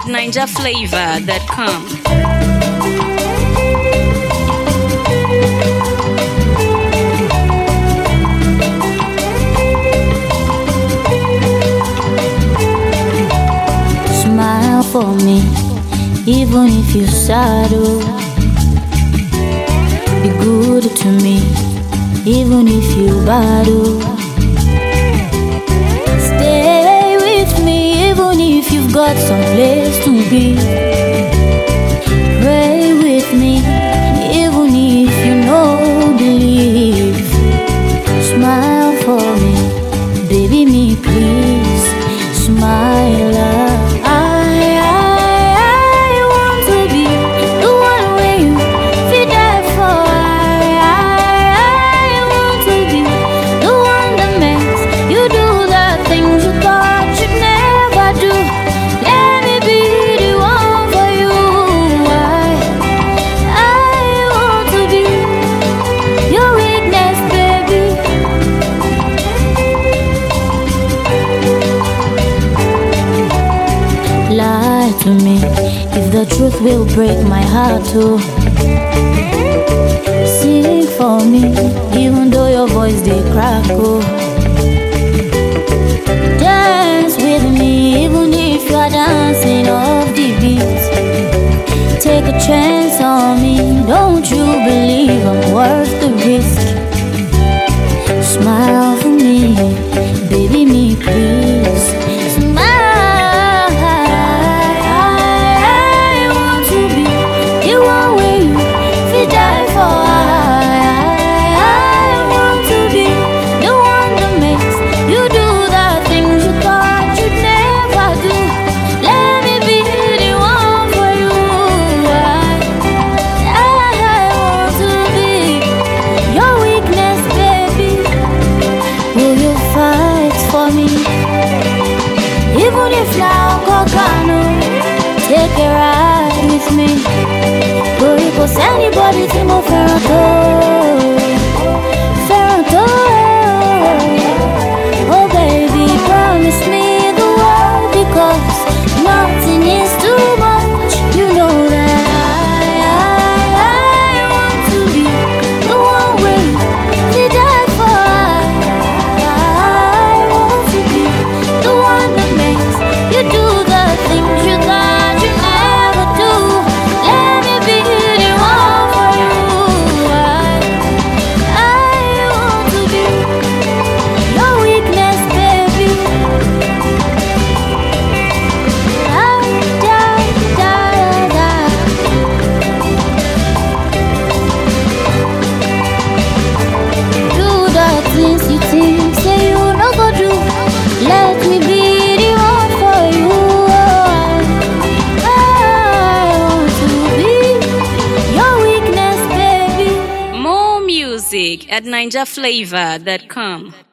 NinjaFlavor.com. Smile for me, even if you're sad. Oh, be good to me, even if you're bad. Oh, stay with me, even if you've got some place to be. Pray with me, even if you know believe. Smile for me, baby me please. Smile. Lie to me if the truth will break my heart too. Sing for me even though your voice they crack. Oh, dance with me even if you're dancing off the beat. Take a chance on me, don't you believe I'm worth the risk? Smile for me, baby me please. Smile. Even if now Kokano, take a ride with me. Go because anybody to move Ferranto. Oh baby, promise me the world, because nothing is too much. You know that I want to be the one way to die for. I want to be the one that makes you do the things you thought you never do. Let me be the one for you. I want to be your weakness, baby. Do the things you think, say you no go do. Let me be the one for you. I want to be your weakness, baby. More music at NinjaFlavor.com.